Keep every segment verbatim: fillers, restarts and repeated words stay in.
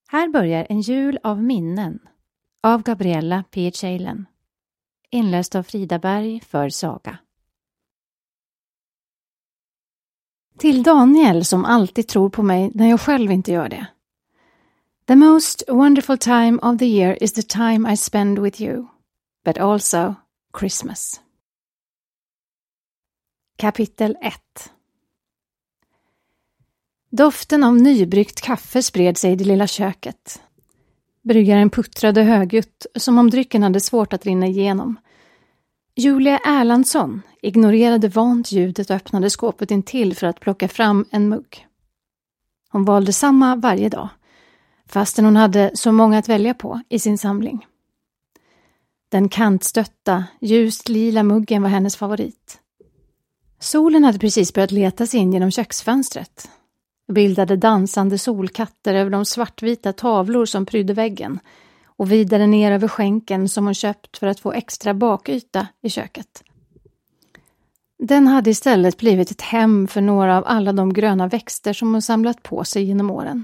Här börjar En jul av minnen av Gabriella P. Chalen. Inläst av Frida Berg för Saga. Till Daniel som alltid tror på mig när jag själv inte gör det. The most wonderful time of the year is the time I spend with you, but also Christmas. Kapitel ett. Doften av nybryggt kaffe spred sig i det lilla köket. Bryggaren puttrade högljutt som om drycken hade svårt att rinna igenom. Julia Erlandsson ignorerade vant ljudet och öppnade skåpet intill för att plocka fram en mugg. Hon valde samma varje dag, fastän hon hade så många att välja på i sin samling. Den kantstötta, ljust lila muggen var hennes favorit. Solen hade precis börjat leta sig in genom köksfönstret. Bildade dansande solkatter över de svartvita tavlor som prydde väggen och vidare ner över skänken som hon köpt för att få extra bakyta i köket. Den hade istället blivit ett hem för några av alla de gröna växter som hon samlat på sig genom åren.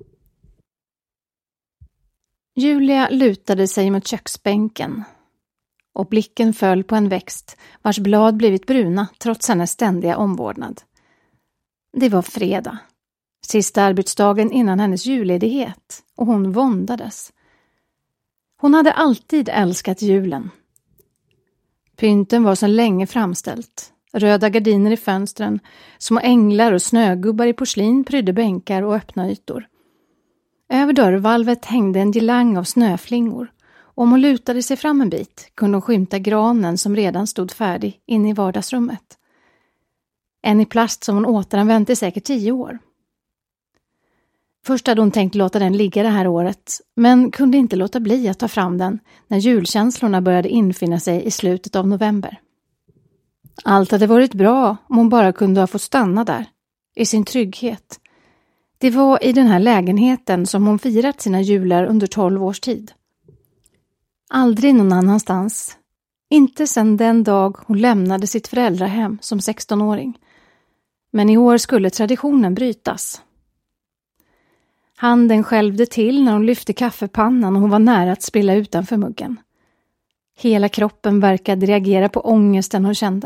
Julia lutade sig mot köksbänken och blicken föll på en växt vars blad blivit bruna trots hennes ständiga omvårdnad. Det var fredag. Sista arbetsdagen innan hennes julledighet och hon våndades. Hon hade alltid älskat julen. Pynten var så länge framställt. Röda gardiner i fönstren, små änglar och snögubbar i porslin prydde bänkar och öppna ytor. Över dörrvalvet hängde en girlang av snöflingor. Om hon lutade sig fram en bit kunde hon skymta granen som redan stod färdig inne i vardagsrummet. En i plast som hon återanvänt i säkert tio år. Först hade hon tänkt låta den ligga det här året, men kunde inte låta bli att ta fram den när julkänslorna började infinna sig i slutet av november. Allt hade varit bra om hon bara kunde ha fått stanna där, i sin trygghet. Det var i den här lägenheten som hon firat sina jular under tolv års tid. Aldrig någon annanstans. Inte sedan den dag hon lämnade sitt föräldrahem som sextonåring. Men i år skulle traditionen brytas. Handen skälvde till när hon lyfte kaffepannan och hon var nära att spilla utanför muggen. Hela kroppen verkade reagera på ångesten hon kände.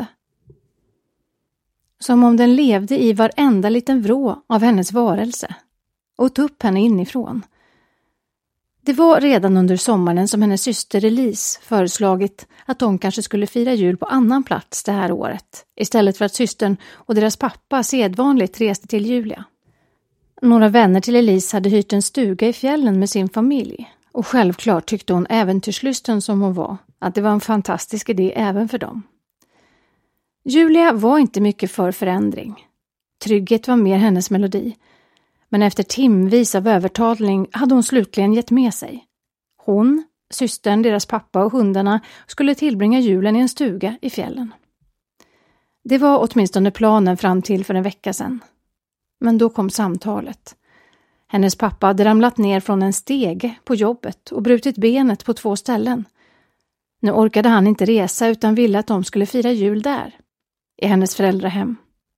Som om den levde i varenda liten vrå av hennes varelse och tog upp henne inifrån. Det var redan under sommaren som hennes syster Elise föreslagit att de kanske skulle fira jul på annan plats det här året, istället för att systern och deras pappa sedvanligt reste till Julia. Några vänner till Elise hade hyrt en stuga i fjällen med sin familj och självklart tyckte hon äventyrslysten som hon var att det var en fantastisk idé även för dem. Julia var inte mycket för förändring. Trygghet var mer hennes melodi. Men efter timvis av övertalning hade hon slutligen gett med sig. Hon, systern, deras pappa och hundarna skulle tillbringa julen i en stuga i fjällen. Det var åtminstone planen fram till för en vecka sedan. Men då kom samtalet. Hennes pappa hade ramlat ner från en stege på jobbet och brutit benet på två ställen. Nu orkade han inte resa utan ville att de skulle fira jul där, i hennes föräldrahem.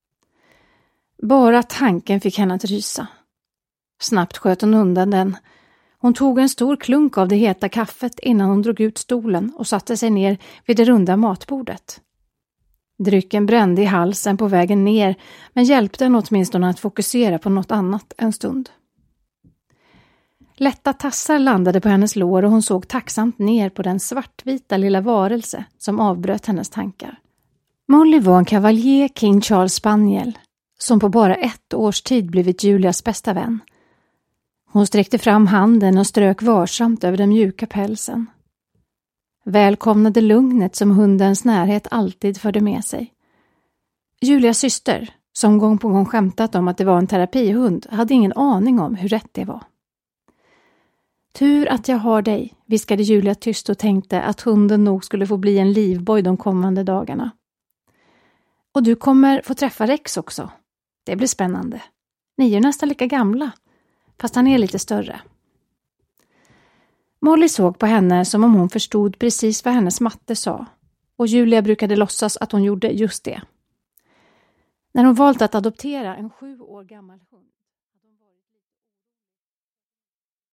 Bara tanken fick henne att rysa. Snabbt sköt hon undan den. Hon tog en stor klunk av det heta kaffet innan hon drog ut stolen och satte sig ner vid det runda matbordet. Drycken brände i halsen på vägen ner, men hjälpte henne åtminstone att fokusera på något annat en stund. Lätta tassar landade på hennes lår och hon såg tacksamt ner på den svartvita lilla varelse som avbröt hennes tankar. Molly var en Cavalier King Charles Spaniel som på bara ett års tid blivit Julias bästa vän. Hon sträckte fram handen och strök varsamt över den mjuka pälsen. Välkomnade lugnet som hundens närhet alltid förde med sig. Julias syster, som gång på gång skämtat om att det var en terapihund, hade ingen aning om hur rätt det var. Tur att jag har dig, viskade Julia tyst och tänkte att hunden nog skulle få bli en livboj de kommande dagarna. Och du kommer få träffa Rex också. Det blir spännande. Ni är nästan lika gamla, fast han är lite större. Molly såg på henne som om hon förstod precis vad hennes matte sa. Och Julia brukade låtsas att hon gjorde just det. När hon valt att adoptera en sju år gammal hund.